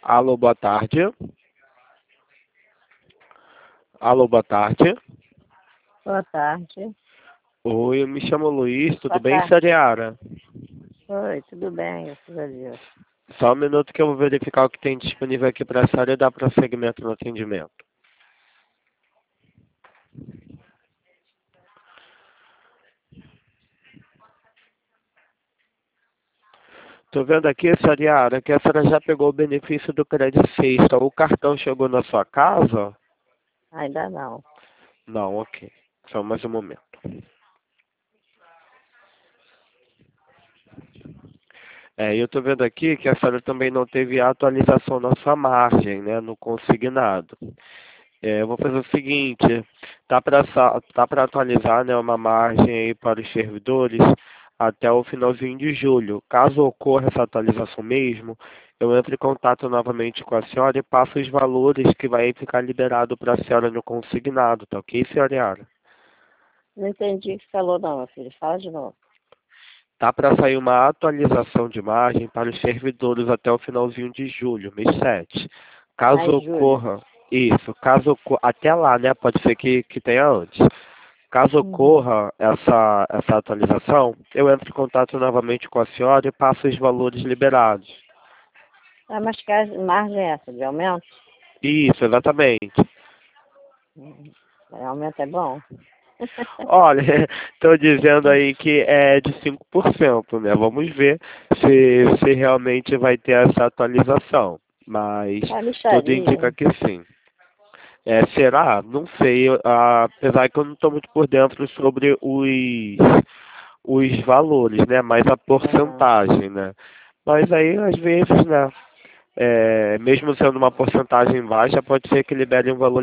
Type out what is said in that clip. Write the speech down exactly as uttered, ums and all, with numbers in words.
Alô, boa tarde. Alô, boa tarde. Boa tarde. Oi, eu me chamo Luiz, tudo Boa bem, tarde. Sariara? Oi, tudo bem, graças a Deus. Só um minuto que eu vou verificar o que tem disponível aqui para a senhora e dar prosseguimento no atendimento. Tô vendo aqui, Sariara, que a senhora já pegou o benefício do crédito sexta. O cartão chegou na sua casa? Ainda não. Não, ok. Só mais um momento. É, eu tô vendo aqui que a senhora também não teve atualização na sua margem, né, no consignado. É, eu vou fazer o seguinte, tá para tá para atualizar, né, uma margem aí para os servidores até o finalzinho de julho. Caso ocorra essa atualização mesmo, eu entro em contato novamente com a senhora e passo os valores que vai ficar liberado para a senhora no consignado, tá ok, senhora Yara? Não entendi o que você falou não, meu filho. Fala de novo. Tá para sair uma atualização de margem para os servidores até o finalzinho de julho, mês sete. Caso Ah, em julho. ocorra, isso, caso ocorra, até lá, né? Pode ser que, que tenha antes. Caso Uhum. ocorra essa, essa atualização, eu entro em contato novamente com a senhora e passo os valores liberados. Ah, mas que a margem é essa, de aumento? Isso, exatamente. Uhum. É, aumento é bom. Olha, estou dizendo aí que é de cinco por cento, né? Vamos ver se, se realmente vai ter essa atualização. Mas É tudo mixaria. indica que sim. É, será? Não sei. ah, Apesar que eu não estou muito por dentro sobre os, os valores, né? Mas a Aham. porcentagem, né? Mas aí, às vezes, né? É, mesmo sendo uma porcentagem baixa, pode ser que libere um valor